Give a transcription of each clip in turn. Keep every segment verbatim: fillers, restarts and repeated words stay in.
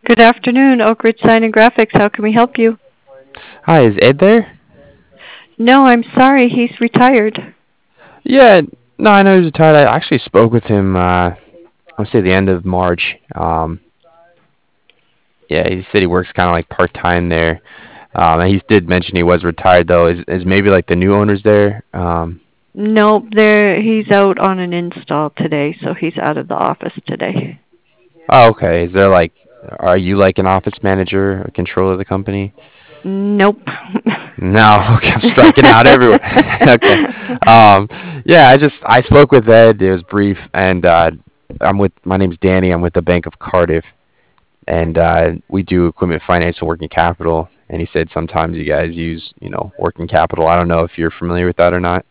Good afternoon, Oak Ridge Sign and Graphics. How can we help you? Hi, is Ed there? No, I'm sorry. He's retired. Yeah, no, I know he's retired. I actually spoke with him. Uh, I would say the end of March. Um, yeah, he said he works kind of like part time there. Um, and he did mention he was retired though. Is is maybe like the new owners there? Um, Nope, there he's out on an install today, so he's out of the office today. oh, okay. Is there like, are you like an office manager or controller of the company? Nope. No, okay, I'm striking out everywhere. Okay. Um, yeah, I just I spoke with Ed. It was brief, and uh, I'm with my name's Danny. I'm with the Bank of Cardiff, and uh, we do equipment finance and working capital. And he said sometimes you guys use, you know, working capital. I don't know if you're familiar with that or not.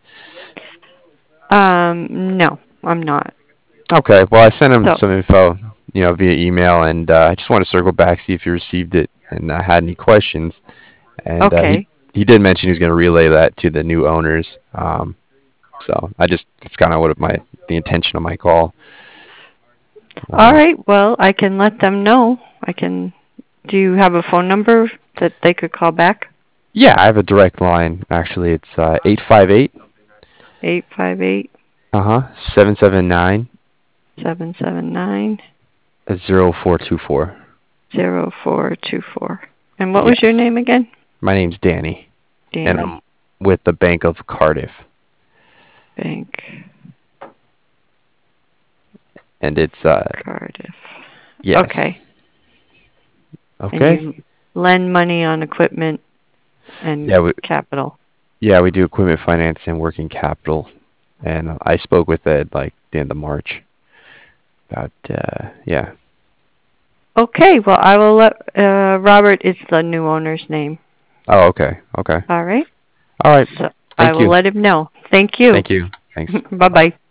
um, no, I'm not. Okay, well I sent him So, some info, you know, via email, and uh, I just want to circle back see if you received it and uh, had any questions. And uh, he okay. he did mention he was going to relay that to the new owners. Um, so I just that's kind of what my the intention of my call. All Uh, right, well, I can let them know. I can Do you have a phone number that they could call back? yeah, I have a direct line. Actually, it's uh, eight five eight Eight five eight uh huh seven seven nine seven seven nine zero four two four. zero four two four. And what was your Yes. name again? My name's Danny, and I'm Danny. with the Bank of Cardiff, Bank and it's uh Cardiff. Okay. yes. And Okay. you lend money on equipment and Yeah, we capital. yeah we do equipment finance and working capital, and I spoke with Ed like the end of March about uh yeah. Okay, well, I will let uh, Robert is the new owner's name. Oh, okay, okay, All right. all right. So I Thank will you, let him know. Thank you. thank you, thanks. Bye Bye bye. bye.